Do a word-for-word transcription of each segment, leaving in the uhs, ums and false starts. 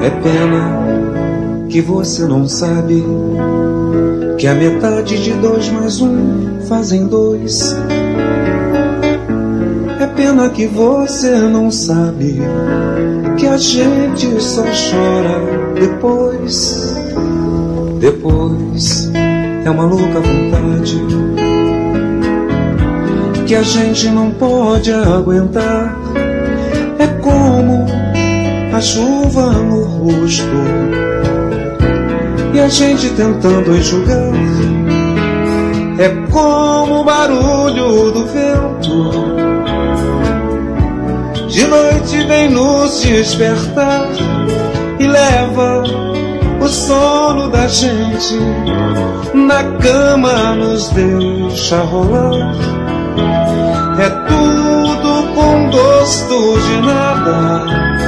É pena que você não sabe que a metade de dois mais um fazem dois. É pena que você não sabe que a gente só chora depois. Depois é uma louca vontade que a gente não pode aguentar. É como a chuva no rosto e a gente tentando enxugar. É como o barulho do vento, de noite vem nos despertar e leva o sono da gente, na cama nos deixa rolar. É tudo com gosto de nada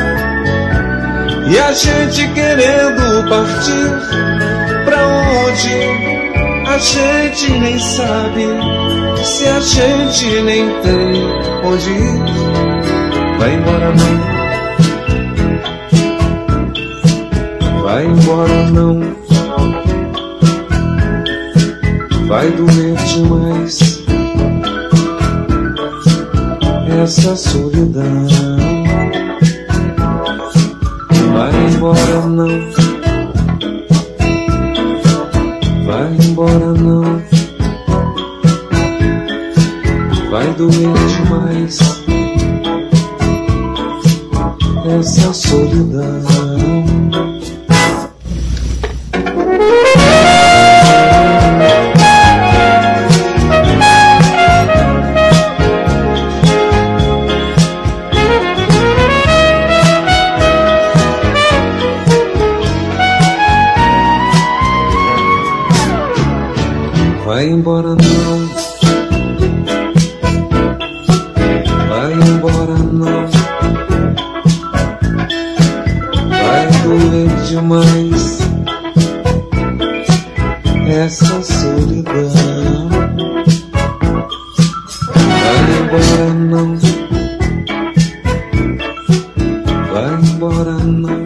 e a gente querendo partir pra onde a gente nem sabe, se a gente nem tem onde ir. Vai embora não, vai embora não, vai doer demais essa solidão. Vai embora não, vai embora não, vai doer demais essa solidão. Vai embora não, vai embora não, vai doer demais essa solidão. Vai embora não, vai embora não,